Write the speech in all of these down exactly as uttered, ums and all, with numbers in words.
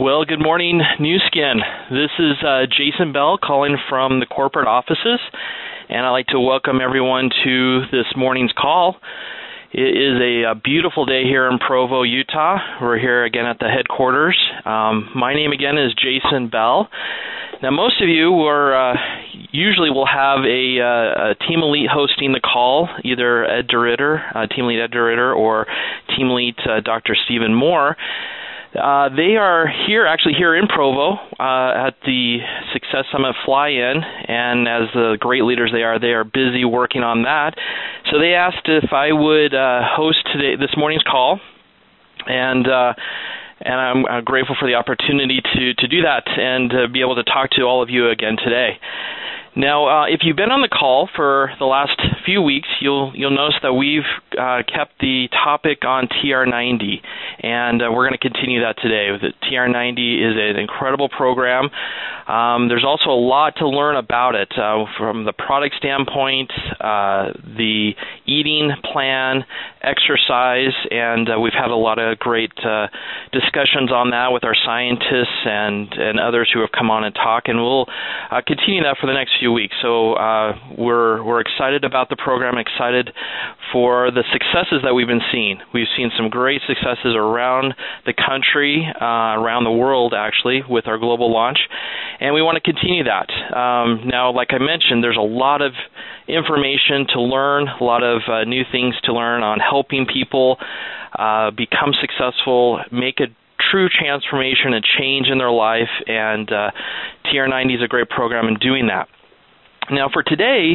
Well, good morning, Nu Skin. This is uh, Jason Bell calling from the corporate offices, and I'd like to welcome everyone to this morning's call. It is a, a beautiful day here in Provo, Utah. We're here again at the headquarters. Um, my name again is Jason Bell. Now, most of you are, uh, usually will have a, uh, a Team Elite hosting the call, either Ed DeRitter, uh, Team Elite Ed DeRitter, or Team Elite uh, Doctor Stephen Moore. Uh, they are here, actually here in Provo, uh, at the Success Summit Fly-In, and as the great leaders they are, they are busy working on that. So they asked if I would uh, host today this morning's call, and uh, and I'm uh, grateful for the opportunity to to do that and to be able to talk to all of you again today. Now, uh, if you've been on the call for the last few weeks, you'll you'll notice that we've uh, kept the topic on T R ninety, and uh, we're going to continue that today. The T R ninety is an incredible program. Um, there's also a lot to learn about it uh, from the product standpoint, uh, the eating plan, exercise, and uh, we've had a lot of great uh, discussions on that with our scientists and, and others who have come on and talk, and we'll uh, continue that for the next few weeks. So uh, we're we're excited about the program, excited for the successes that we've been seeing. We've seen some great successes around the country, uh, around the world actually, with our global launch, and we want to continue that. Um, now, like I mentioned, there's a lot of information to learn, a lot of uh, new things to learn on helping people uh, become successful, make a true transformation and change in their life, and uh, T R ninety is a great program in doing that. Now, for today,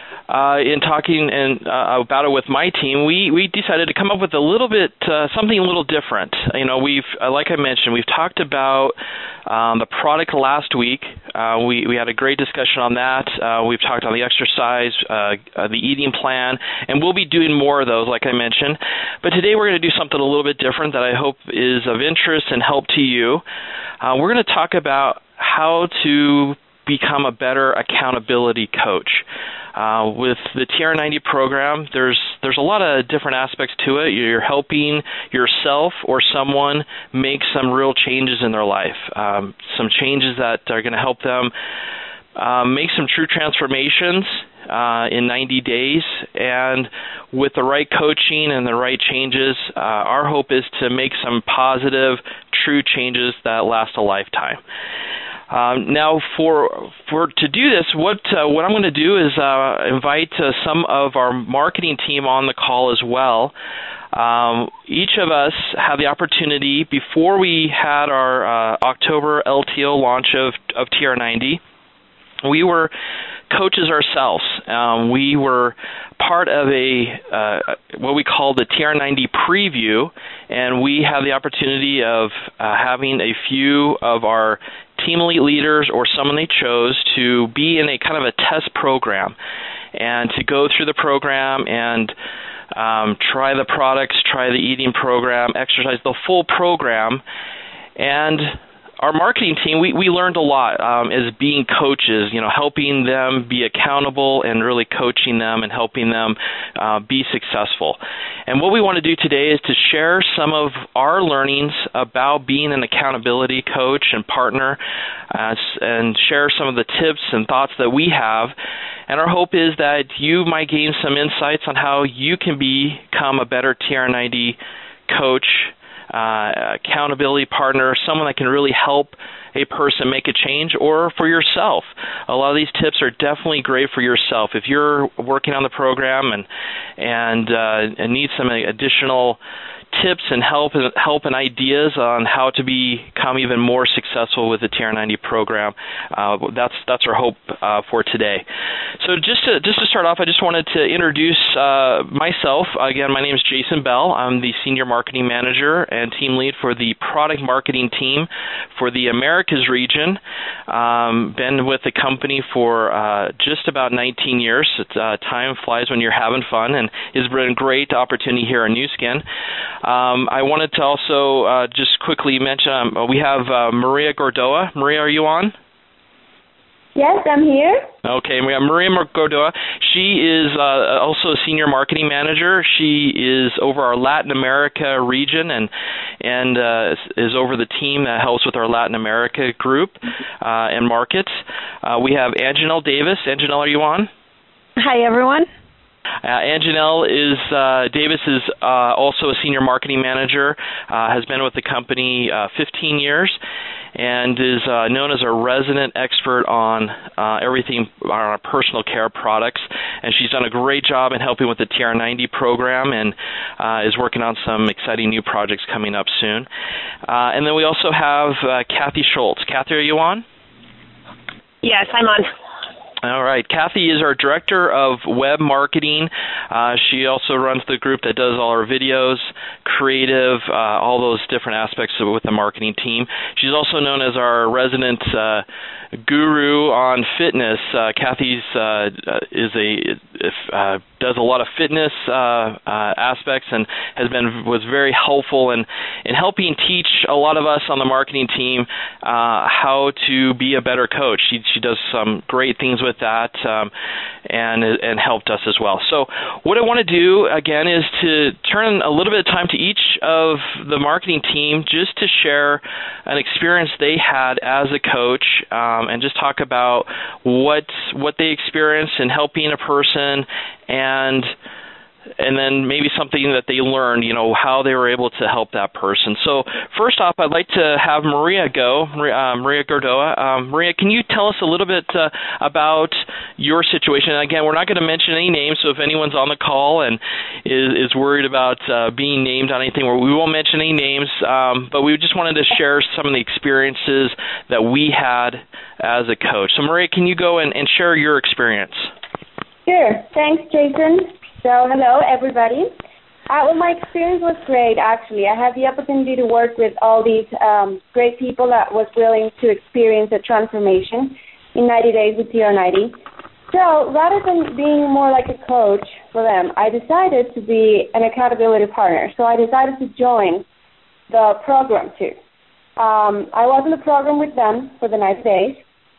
uh, in talking and uh, about it with my team, we, we decided to come up with a little bit, uh, something a little different. You know, we've, uh, like I mentioned, we've talked about um, the product last week. Uh, we, we had a great discussion on that. Uh, we've talked on the exercise, uh, uh, the eating plan, and we'll be doing more of those, like I mentioned. But today we're going to do something a little bit different that I hope is of interest and help to you. Uh, we're going to talk about how to become a better accountability coach. Uh, with the T R ninety program, there's there's a lot of different aspects to it. You're helping yourself or someone make some real changes in their life, um, some changes that are going to help them uh, make some true transformations uh, in ninety days. And with the right coaching and the right changes, uh, our hope is to make some positive, true changes that last a lifetime. Um, now, for for to do this, what uh, what I'm going to do is uh, invite uh, some of our marketing team on the call as well. Um, each of us had the opportunity before we had our uh, October L T O launch of of T R ninety. We were coaches ourselves. Um, we were part of a uh, what we call the T R ninety preview, and we have the opportunity of uh, having a few of our Team Elite leaders or someone they chose to be in a kind of a test program and to go through the program and um, try the products, try the eating program, exercise, the full program. And our marketing team, we, we learned a lot um, as being coaches, you know, helping them be accountable and really coaching them and helping them uh, be successful. And what we want to do today is to share some of our learnings about being an accountability coach and partner uh, and share some of the tips and thoughts that we have. And our hope is that you might gain some insights on how you can become a better T R ninety coach, Uh, accountability partner, someone that can really help a person make a change, or for yourself. A lot of these tips are definitely great for yourself. If you're working on the program and and, uh, and need some additional tips and help and help and ideas on how to become even more successful with the T R ninety program, uh, that's that's our hope uh, for today. So just to just to start off, I just wanted to introduce uh, myself. Again, my name is Jason Bell. I'm the Senior Marketing Manager and Team Lead for the Product Marketing Team for the Americas region. Um, been with the company for uh, just about nineteen years. It's, uh, time flies when you're having fun, and it's been a great opportunity here at Nu Skin. Um, I wanted to also uh, just quickly mention um, we have uh, Maria Gordoa. Maria, are you on? Yes, I'm here. Okay, we have Maria Gordoa. She is uh, also a senior marketing manager. She is over our Latin America region and and uh, is over the team that helps with our Latin America group uh, and markets. Uh, we have Anjanelle Davis. Anjanelle, are you on? Hi, everyone. Uh, Anjanelle is uh, Davis is uh, also a senior marketing manager. Uh, has been with the company uh, fifteen years, and is uh, known as a resident expert on uh, everything on our personal care products. And she's done a great job in helping with the T R ninety program, and uh, is working on some exciting new projects coming up soon. Uh, and then we also have uh, Kathy Schultz. Kathy, are you on? Yes, I'm on. All right. Kathy is our Director of Web Marketing. Uh, she also runs the group that does all our videos, creative, uh, all those different aspects of, with the marketing team. She's also known as our resident uh, guru on fitness. Uh, Kathy's uh, is a uh, does a lot of fitness uh, uh, aspects and has been was very helpful in in helping teach a lot of us on the marketing team uh, how to be a better coach. She she does some great things with that um, and and helped us as well. So what I want to do again is to turn a little bit of time to each of the marketing team just to share an experience they had as a coach. Um, and just talk about what what they experienced in helping a person, and and then maybe something that they learned, you know, how they were able to help that person. So first off, I'd like to have Maria go, Maria, uh, Maria Gordoa. Um, Maria, can you tell us a little bit uh, about your situation? And again, we're not going to mention any names, so if anyone's on the call and is, is worried about uh, being named on anything, we won't mention any names, um, but we just wanted to share some of the experiences that we had as a coach. So Maria, can you go and, and share your experience? Sure. Thanks, Jason. So, hello, everybody. Uh, well, my experience was great, actually. I had the opportunity to work with all these um, great people that was willing to experience a transformation in ninety days with T R ninety. So, rather than being more like a coach for them, I decided to be an accountability partner. So, I decided to join the program, too. Um, I was in the program with them for the ninety days.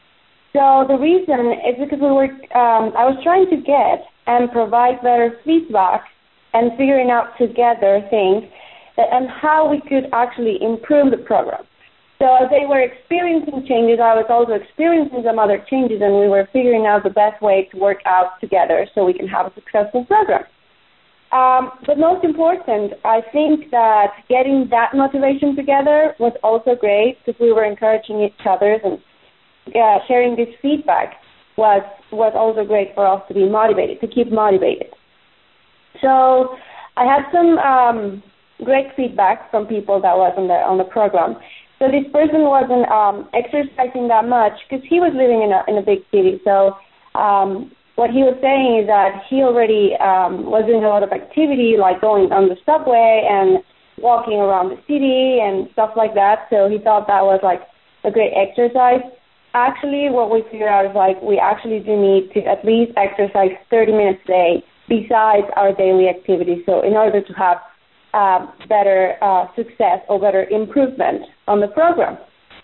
So, the reason is because we were, um, I was trying to get and provide better feedback and figuring out together things that, and how we could actually improve the program. So as they were experiencing changes, I was also experiencing some other changes, and we were figuring out the best way to work out together so we can have a successful program. Um, but most important, I think that getting that motivation together was also great because we were encouraging each other and uh, sharing this feedback. was was also great for us to be motivated, to keep motivated. So I had some um, great feedback from people that was on the on the program. So this person wasn't um, exercising that much because he was living in a in a big city. So um, what he was saying is that he already um, was doing a lot of activity, like going on the subway and walking around the city and stuff like that. So he thought that was like a great exercise. Actually, what we figured out is like we actually do need to at least exercise thirty minutes a day besides our daily activities. So in order to have uh, better uh, success or better improvement on the program.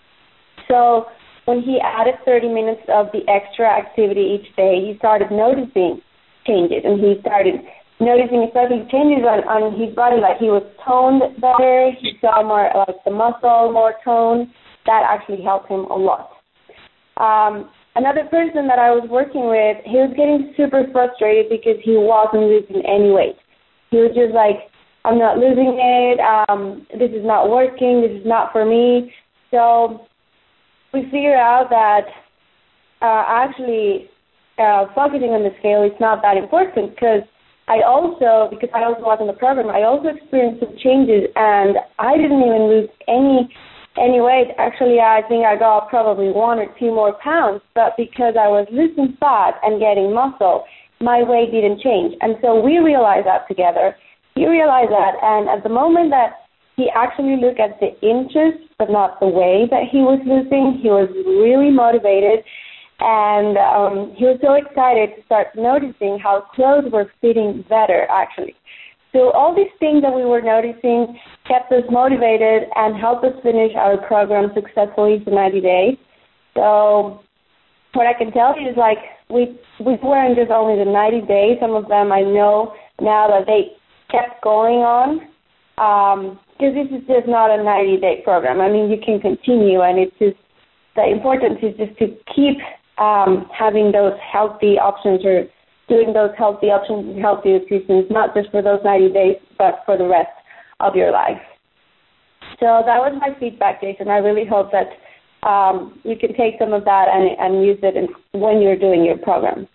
So when he added thirty minutes of the extra activity each day, he started noticing changes, and he started noticing especially changes on, on his body, like he was toned better, he saw more like the muscle, more tone. That actually helped him a lot. Um, another person that I was working with, he was getting super frustrated because he wasn't losing any weight. He was just like, I'm not losing it, um, this is not working, this is not for me. So we figured out that uh, actually uh, focusing on the scale is not that important because I also, because I also was in the program, I also experienced some changes and I didn't even lose any Any weight. Actually, I think I got probably one or two more pounds, but because I was losing fat and getting muscle, my weight didn't change. And so we realized that together. He realized that, and at the moment that he actually looked at the inches, but not the weight that he was losing, he was really motivated, and um, he was so excited to start noticing how clothes were fitting better, actually. So all these things that we were noticing kept us motivated and helped us finish our program successfully for ninety days. So what I can tell you is like we we weren't just only the ninety days. Some of them I know now that they kept going on because um, this is just not a ninety-day program. I mean, you can continue, and it's just the importance is just to keep um, having those healthy options or doing those healthy options and healthy nutrition, not just for those ninety days, but for the rest of your life. So that was my feedback, Jason. I really hope that um, you can take some of that and, and use it in, when you're doing your program.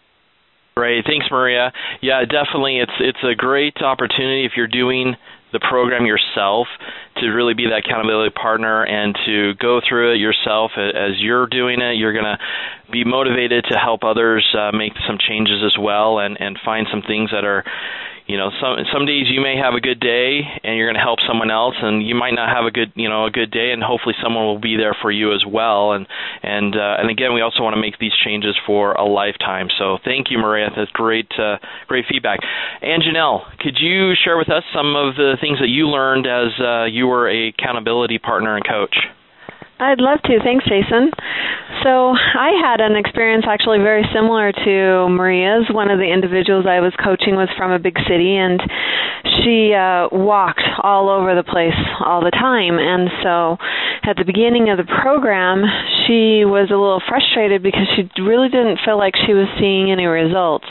Great. Thanks, Maria. Yeah, definitely. It's it's a great opportunity if you're doing the program yourself to really be that accountability partner and to go through it yourself. As you're doing it, you're going to be motivated to help others uh, make some changes as well and, and find some things that are, you know, some some days you may have a good day and you're going to help someone else, and you might not have a good, you know, a good day, and hopefully someone will be there for you as well. And and uh, and again, we also want to make these changes for a lifetime. So thank you, Maria. That's great, uh, great feedback. And Janelle, could you share with us some of the things that you learned as uh, you were a accountability partner and coach? I'd love to. Thanks, Jason. So I had an experience actually very similar to Maria's. One of the individuals I was coaching was from a big city, and she uh, walked all over the place all the time. And so at the beginning of the program, she was a little frustrated because she really didn't feel like she was seeing any results.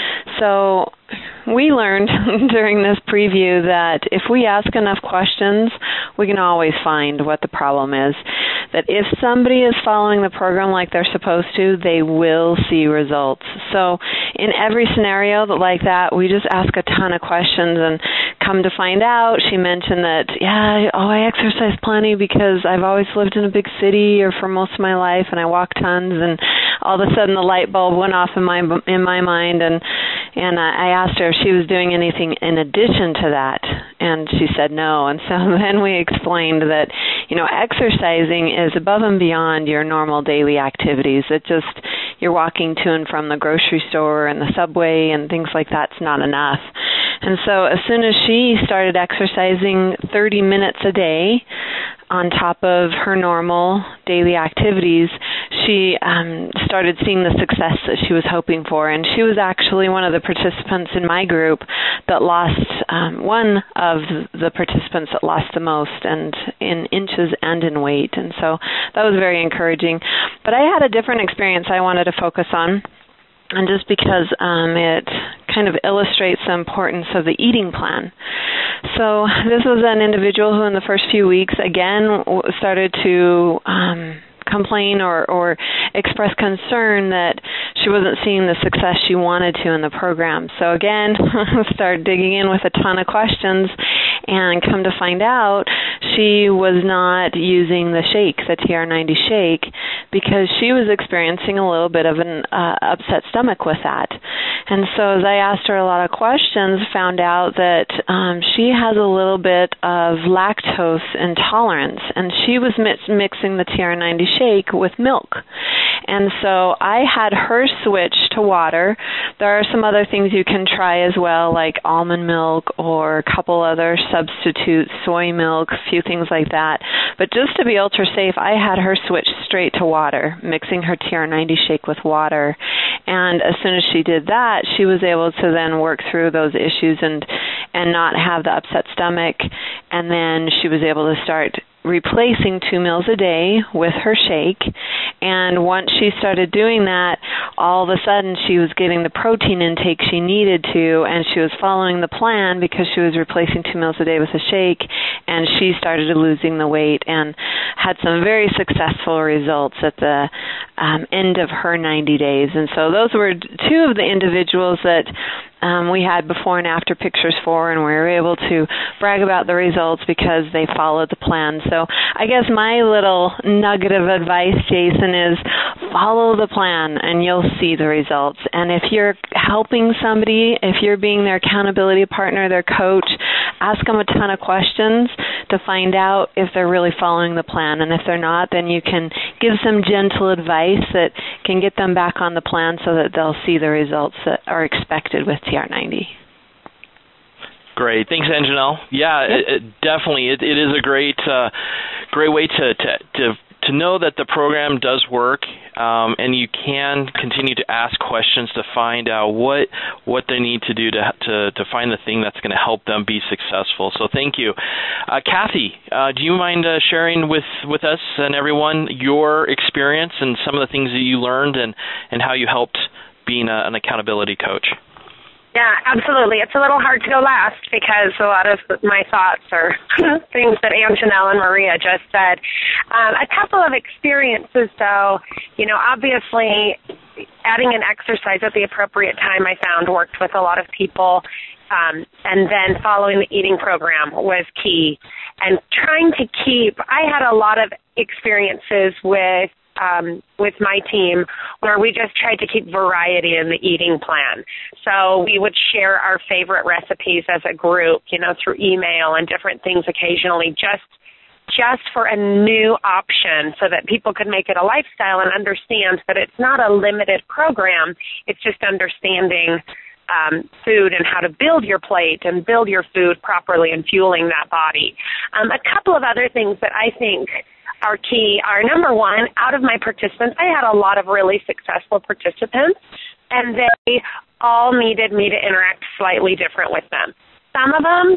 So we learned during this preview that if we ask enough questions, we can always find what the problem is. That if somebody is following the program like they're supposed to, they will see results. So in every scenario like that, we just ask a ton of questions, and come to find out, she mentioned that, yeah, oh, I exercise plenty because I've always lived in a big city or for most of my life, and I walk tons, and all of a sudden the light bulb went off in my in my mind, and and I asked her if she was doing anything in addition to that, and she said no. And so then we explained that, you know, exercising is above and beyond your normal daily activities. It just, you're walking to and from the grocery store and the subway and things like that's not enough. And so as soon as she started exercising thirty minutes a day on top of her normal daily activities, she um, started seeing the success that she was hoping for. And she was actually one of the participants in my group that lost, um, one of the participants that lost the most, and in inches and in weight. And so that was very encouraging. But I had a different experience I wanted to focus on. And just because um, it kind of illustrates the importance of the eating plan. So this was an individual who in the first few weeks, again, started to um, complain or, or express concern that she wasn't seeing the success she wanted to in the program. So again, started digging in with a ton of questions, and come to find out she was not using the shake, the T R ninety shake, because she was experiencing a little bit of an uh, upset stomach with that. And so as I asked her a lot of questions, found out that um, she has a little bit of lactose intolerance, and she was mix- mixing the T R ninety shake with milk. And so I had her switch to water. There are some other things you can try as well, like almond milk or a couple other substitutes, soy milk, a few things like that. But just to be ultra safe, I had her switch straight to water, mixing her T R ninety shake with water. And as soon as she did that, she was able to then work through those issues and and not have the upset stomach. And then she was able to start replacing two meals a day with her shake. And once she started doing that, all of a sudden she was getting the protein intake she needed to, and she was following the plan because she was replacing two meals a day with a shake, and she started losing the weight and had some very successful results at the um, end of her ninety days. And so those were two of the individuals that Um, we had before and after pictures for, and we were able to brag about the results because they followed the plan. So I guess my little nugget of advice, Jason, is follow the plan and you'll see the results. And if you're helping somebody, if you're being their accountability partner, their coach, ask them a ton of questions to find out if they're really following the plan. And if they're not, then you can give some gentle advice that can get them back on the plan so that they'll see the results that are expected with T R ninety. Great, thanks, Anjanelle. Yeah, yep. it, it, definitely, it, it is a great, uh, great way to, to to to to know that the program does work, um, and you can continue to ask questions to find out what what they need to do to to, to find the thing that's going to help them be successful. So thank you. Uh, Kathy, uh, do you mind uh, sharing with, with us and everyone your experience and some of the things that you learned and, and how you helped being a, an accountability coach? Yeah, absolutely. It's a little hard to go last because a lot of my thoughts are things that Ann, Janelle, and Maria just said. Um, a couple of experiences, though, you know, obviously adding an exercise at the appropriate time I found worked with a lot of people, um, and then following the eating program was key. And trying to keep, I had a lot of experiences with Um, with my team where we just tried to keep variety in the eating plan. So we would share our favorite recipes as a group, you know, through email and different things occasionally, just just for a new option so that people could make it a lifestyle and understand that it's not a limited program. It's just understanding um, food and how to build your plate and build your food properly and fueling that body. Um, a couple of other things that I think are key are, number one, out of my participants, I had a lot of really successful participants, and they all needed me to interact slightly different with them. Some of them,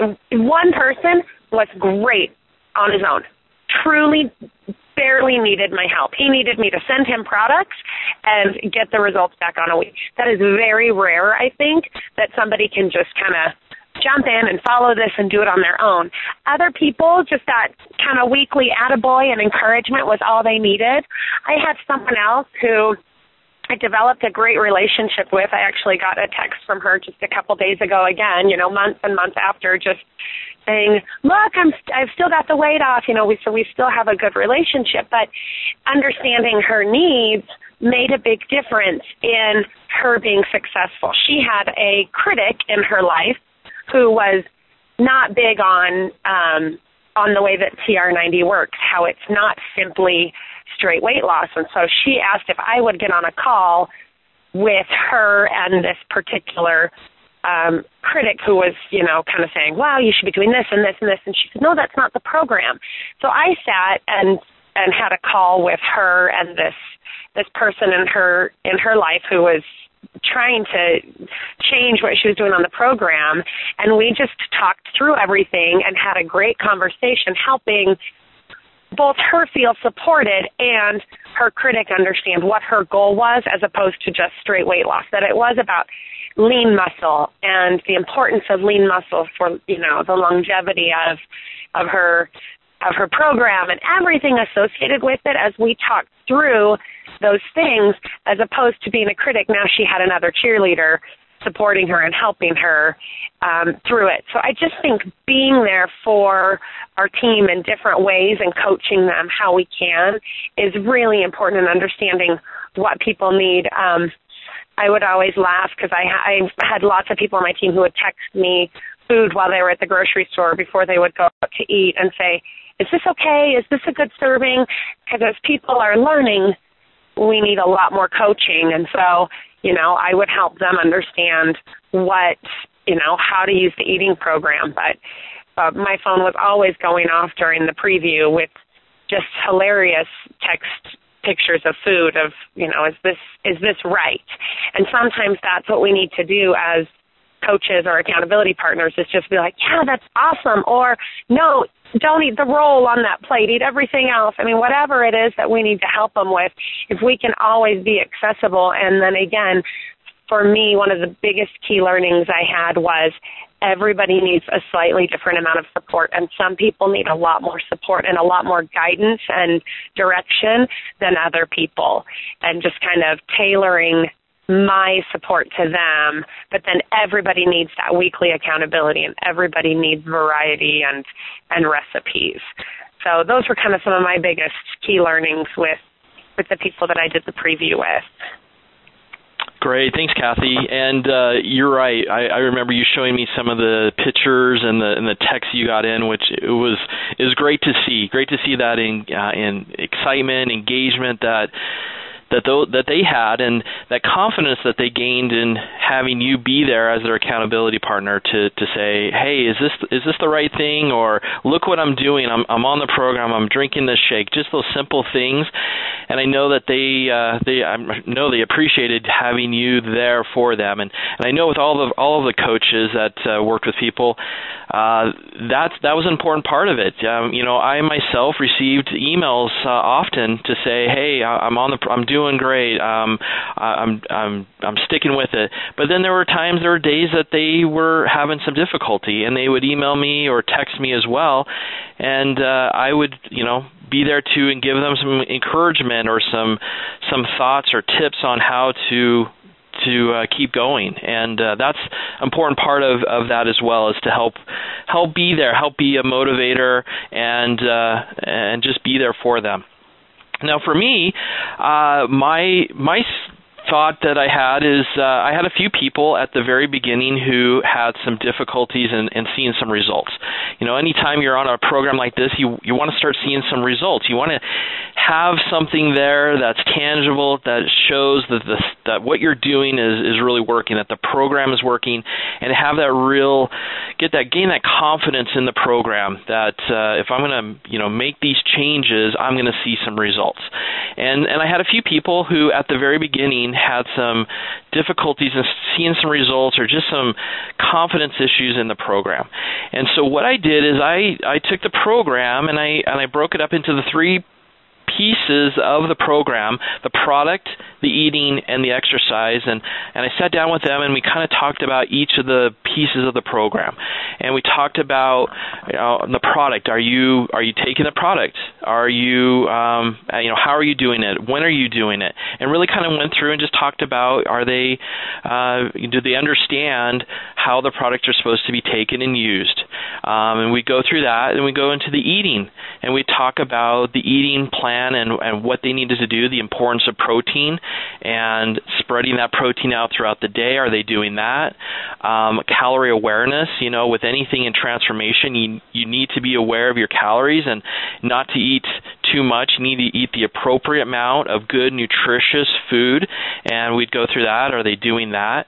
one person was great on his own, truly barely needed my help. He needed me to send him products and get the results back on a week. That is very rare, I think, that somebody can just kind of jump in and follow this and do it on their own. Other people, just that kind of weekly attaboy and encouragement was all they needed. I had someone else who I developed a great relationship with. I actually got a text from her just a couple days ago again, you know, months and months after, just saying, look, I'm, I've still got the weight off, you know, we, so we still have a good relationship. But understanding her needs made a big difference in her being successful. She had a critic in her life who was not big on um, on the way that T R ninety works, how it's not simply straight weight loss. And so she asked if I would get on a call with her and this particular um, critic who was, you know, kind of saying, well, you should be doing this and this and this. And she said, no, that's not the program. So I sat and and had a call with her and this this person in her in her life who was trying to change what she was doing on the program, and we just talked through everything and had a great conversation, helping both her feel supported and her critic understand what her goal was as opposed to just straight weight loss, that it was about lean muscle and the importance of lean muscle for, you know, the longevity of of her of her program and everything associated with it. As we talked through those things, as opposed to being a critic, now she had another cheerleader supporting her and helping her um, through it. So I just think being there for our team in different ways and coaching them how we can is really important in understanding what people need. Um, I would always laugh because I, I had lots of people on my team who would text me food while they were at the grocery store before they would go out to eat and say, is this okay? Is this a good serving? Because as people are learning, we need a lot more coaching. And so, you know, I would help them understand what, you know, how to use the eating program. But uh, my phone was always going off during the preview with just hilarious text pictures of food of, you know, is this is this right? And sometimes that's what we need to do as coaches or accountability partners, is just be like, yeah, that's awesome. Or, no, don't eat the roll on that plate. Eat everything else. I mean, whatever it is that we need to help them with, if we can always be accessible. And then again, for me, one of the biggest key learnings I had was everybody needs a slightly different amount of support, and some people need a lot more support and a lot more guidance and direction than other people, and just kind of tailoring my support to them. But then everybody needs that weekly accountability, and everybody needs variety and, and recipes. So those were kind of some of my biggest key learnings with, with the people that I did the preview with. Great, thanks, Kathy. And uh, you're right. I, I remember you showing me some of the pictures and the and the text you got in, which it was it was great to see. Great to see that in uh, in excitement, engagement that that th- that they had, and that confidence that they gained in having you be there as their accountability partner to to say, hey, is this is this the right thing, or look what I'm doing, I'm I'm on the program, I'm drinking this shake, just those simple things. And I know that they uh, they I know they appreciated having you there for them, and, and I know with all of all of the coaches that uh, worked with people, uh, that that was an important part of it. Um, you know, I myself received emails uh, often to say, hey, I'm on the I'm doing great, um, I'm I'm I'm sticking with it. But then there were times, there were days that they were having some difficulty, and they would email me or text me as well, and uh, I would, you know, be there to and give them some encouragement or some some thoughts or tips on how to to uh, keep going. And uh, that's an important part of, of that as well, is to help help be there, help be a motivator, and uh, and just be there for them. Now, for me, uh, my my thought that I had is uh, I had a few people at the very beginning who had some difficulties in, in seeing some results. You know, anytime you're on a program like this, you you want to start seeing some results. You want to have something there that's tangible, that shows that the, that what you're doing is, is really working, that the program is working, and have that real, get that, gain that confidence in the program that uh, if I'm going to, you know, make these changes, I'm going to see some results. And and I had a few people who at the very beginning had some difficulties in seeing some results or just some confidence issues in the program. And so what I did is I, I took the program and I and I broke it up into the three pieces of the program: the product, the eating, and the exercise. And, and I sat down with them and we kind of talked about each of the pieces of the program. And we talked about, you know, the product. Are you are you taking the product? Are you um, you know how are you doing it? When are you doing it? And really kind of went through and just talked about, are they uh, do they understand how the products are supposed to be taken and used? Um, and we go through that, and we go into the eating, and we talk about the eating plan and, and what they needed to do, the importance of protein and spreading that protein out throughout the day. Are they doing that? Um, calorie awareness, you know, with anything in transformation, you, you need to be aware of your calories and not to eat too much. You need to eat the appropriate amount of good, nutritious food, and we'd go through that. Are they doing that?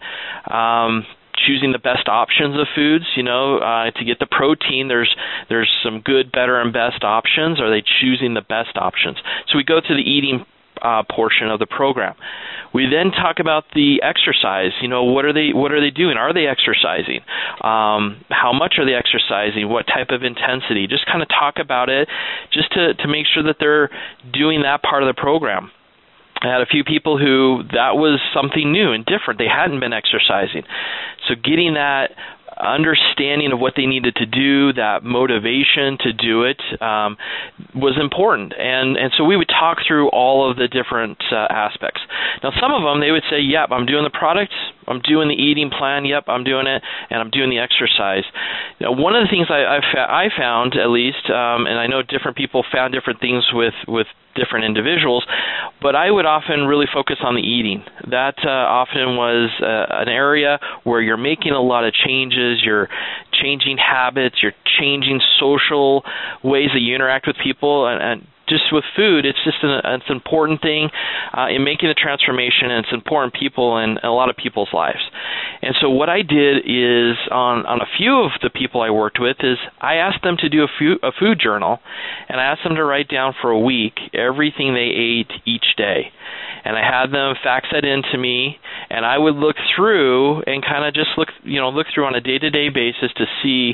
Um, choosing the best options of foods, you know, uh, to get the protein, there's there's some good, better, and best options. Are they choosing the best options? So we go through the eating uh, portion of the program. We then talk about the exercise. You know, what are they what are they doing? Are they exercising? Um, how much are they exercising? What type of intensity? Just kind of talk about it, just to, to make sure that they're doing that part of the program. I had a few people who that was something new and different. They hadn't been exercising. So getting that understanding of what they needed to do, that motivation to do it, um, was important. And and so we would talk through all of the different uh, aspects. Now, some of them, they would say, yep, I'm doing the product, I'm doing the eating plan, yep, I'm doing it, and I'm doing the exercise. Now, one of the things I, I, fa- I found, at least, um, and I know different people found different things with, with different individuals, but I would often really focus on the eating. That uh, often was uh, an area where you're making a lot of changes, you're changing habits, you're changing social ways that you interact with people, and, and just with food, it's just an, it's an important thing uh, in making the transformation, and it's important people in a lot of people's lives. And so what I did is, on, on a few of the people I worked with, is I asked them to do a, few, a food journal, and I asked them to write down for a week everything they ate each day. And I had them fax that in to me, and I would look through and kind of just look, you know, look through on a day-to-day basis to see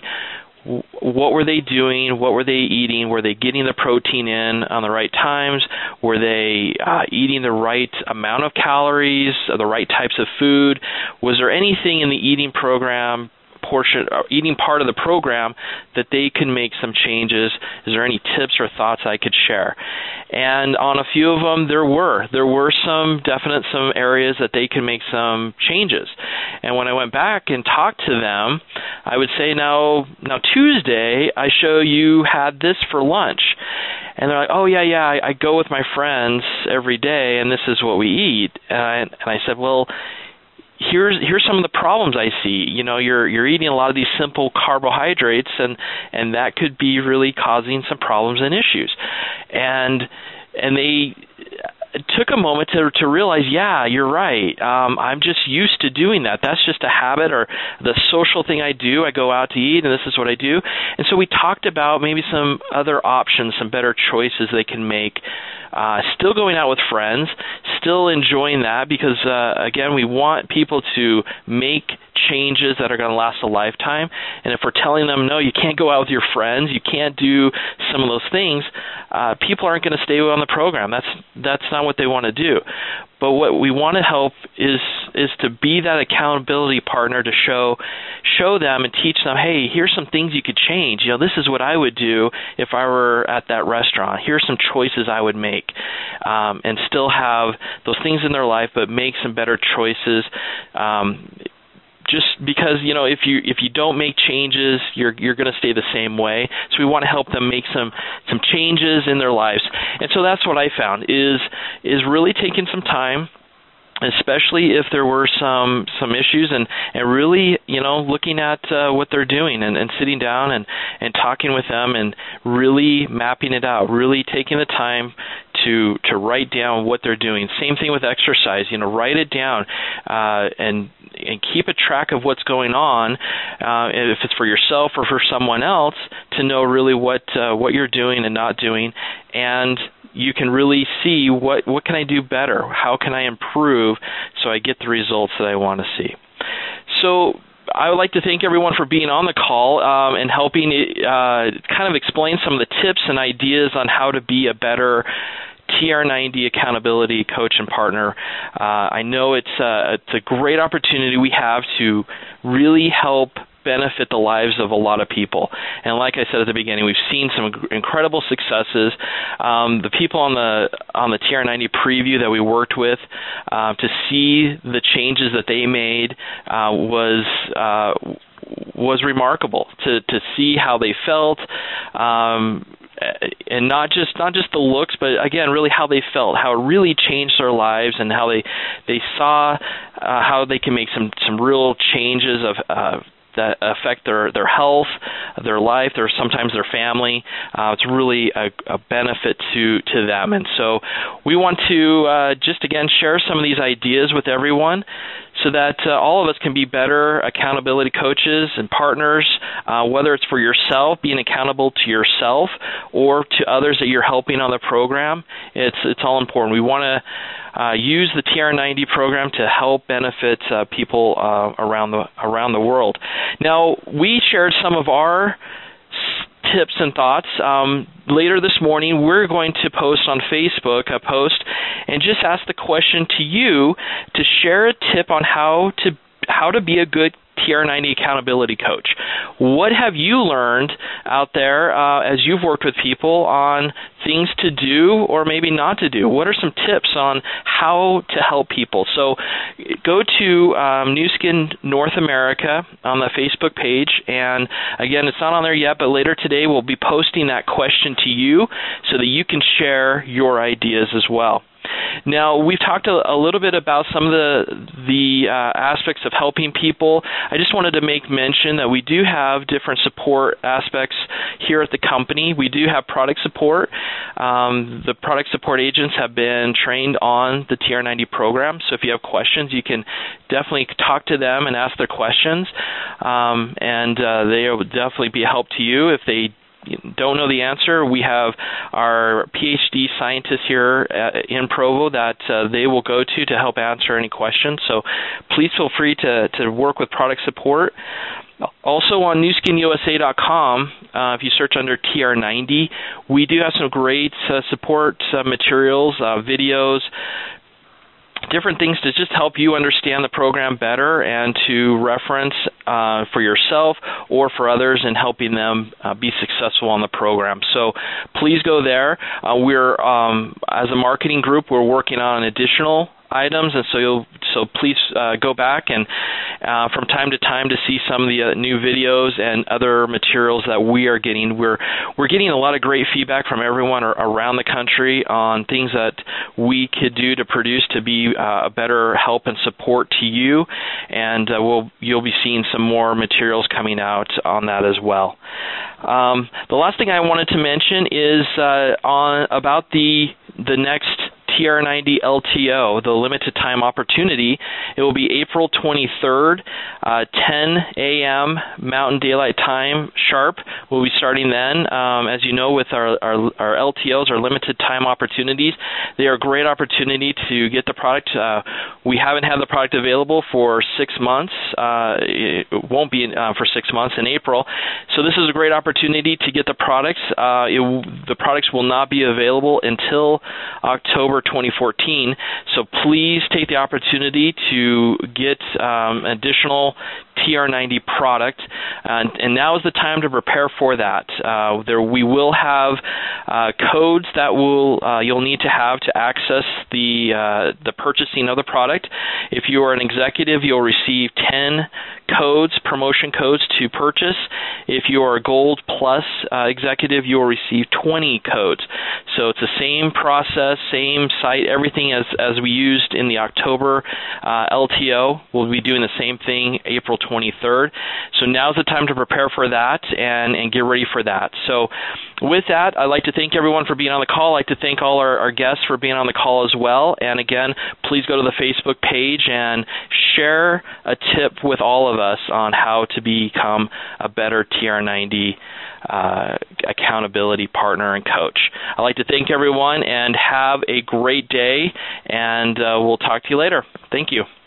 what were they doing, what were they eating, were they getting the protein in on the right times, were they uh, eating the right amount of calories, the right types of food, was there anything in the eating program portion, or eating part of the program, that they can make some changes? Is there any tips or thoughts I could share? And on a few of them, there were. There were some definite some areas that they can make some changes. And when I went back and talked to them, I would say, now, now Tuesday, I show you had this for lunch. And they're like, oh, yeah, yeah, I, I go with my friends every day, and this is what we eat. And I, and I said, well, Here's here's some of the problems I see. You know, you're you're eating a lot of these simple carbohydrates, and, and that could be really causing some problems and issues. And and they took a moment to to realize, yeah, you're right. Um, I'm just used to doing that. That's just a habit or the social thing I do. I go out to eat, and this is what I do. And so we talked about maybe some other options, some better choices they can make. Uh, still going out with friends, still enjoying that because, uh, again, we want people to make changes that are going to last a lifetime. And if we're telling them, no, you can't go out with your friends, you can't do some of those things, uh, people aren't going to stay on the program. That's that's not what they want to do. But what we want to help is is to be that accountability partner to show show them and teach them, hey, here's some things you could change. You know, this is what I would do if I were at that restaurant. Here's some choices I would make, um, and still have those things in their life, but make some better choices. Um, Just because, you know, if you if you don't make changes, you're you're going to stay the same way. So we want to help them make some some changes in their lives. And so that's what I found is is really taking some time, especially if there were some some issues, and, and really, you know, looking at uh, what they're doing and, and sitting down and, and talking with them and really mapping it out, really taking the time to to write down what they're doing. Same thing with exercise, you know, write it down uh, and and keep a track of what's going on, uh, if it's for yourself or for someone else, to know really what uh, what you're doing and not doing, and you can really see what what can I do better, how can I improve so I get the results that I want to see. So I would like to thank everyone for being on the call um, and helping uh, kind of explain some of the tips and ideas on how to be a better T R ninety accountability coach and partner. Uh, I know it's a, it's a great opportunity we have to really help benefit the lives of a lot of people. And like I said at the beginning, we've seen some incredible successes. Um, the people on the on the T R ninety preview that we worked with, uh, to see the changes that they made uh, was uh, was remarkable. To to see how they felt. Um, And not just not just the looks, but again, really how they felt, how it really changed their lives, and how they they saw uh, how they can make some some real changes of uh, that affect their their health, their life, their sometimes their family. Uh, it's really a, a benefit to to them, and so we want to uh, just again share some of these ideas with everyone, so that uh, all of us can be better accountability coaches and partners, uh, whether it's for yourself, being accountable to yourself, or to others that you're helping on the program. It's it's all important. We want to uh, use the T R ninety program to help benefit uh, people uh, around the around the world. Now, we shared some of our tips and thoughts. Um, later this morning, we're going to post on Facebook a post and just ask the question to you to share a tip on how to how to be a good T R ninety accountability coach. What have you learned out there uh, as you've worked with people on things to do or maybe not to do? What are some tips on how to help people? So go to um, Nu Skin North America on the Facebook page, and again, it's not on there yet, but later today we'll be posting that question to you so that you can share your ideas as well. Now, we've talked a, a little bit about some of the the uh, aspects of helping people. I just wanted to make mention that we do have different support aspects here at the company. We do have product support. Um, the product support agents have been trained on the T R ninety program, so if you have questions, you can definitely talk to them and ask their questions, um, and uh, they will definitely be a help to you if they don't know the answer. We have our P H D scientists here in Provo that uh, they will go to to help answer any questions. So please feel free to, to work with product support. Also on Nu Skin U S A dot com, uh, if you search under T R ninety, we do have some great uh, support uh, materials, uh, videos, different things to just help you understand the program better and to reference uh, for yourself or for others in helping them uh, be successful on the program. So please go there. Uh, we're, um, as a marketing group, we're working on additional items, and so you'll, so please uh, go back and uh, from time to time to see some of the uh, new videos and other materials that we are getting. We're we're getting a lot of great feedback from everyone around the country on things that we could do to produce to be uh, a better help and support to you, and uh, we'll you'll be seeing some more materials coming out on that as well. Um, the last thing I wanted to mention is uh, on about the the next T T R ninety L T O, the limited time opportunity. It will be April twenty-third, uh, ten a.m. Mountain Daylight Time sharp. We'll be starting then. Um, as you know, with our, our, our L T Os, our limited time opportunities, they are a great opportunity to get the product. Uh, we haven't had the product available for six months. Uh, it won't be uh, for six months in April. So this is a great opportunity to get the products. Uh, it, the products will not be available until October twenty fourteen. So please take the opportunity to get um, additional T R ninety product, and, and now is the time to prepare for that. Uh, there, we will have uh, codes that will uh, you'll need to have to access the uh, the purchasing of the product. If you are an executive, you'll receive ten codes, promotion codes to purchase. If you are a Gold Plus uh, executive, you will receive twenty codes. So it's the same process, same site, everything as as we used in the October uh, L T O. We'll be doing the same thing April twenty-third. So now's the time to prepare for that and, and get ready for that. So with that, I'd like to thank everyone for being on the call. I'd like to thank all our, our guests for being on the call as well. And again, please go to the Facebook page and share a tip with all of us on how to become a better T R ninety uh, accountability partner and coach. I'd like to thank everyone and have a great day, and uh, we'll talk to you later. Thank you.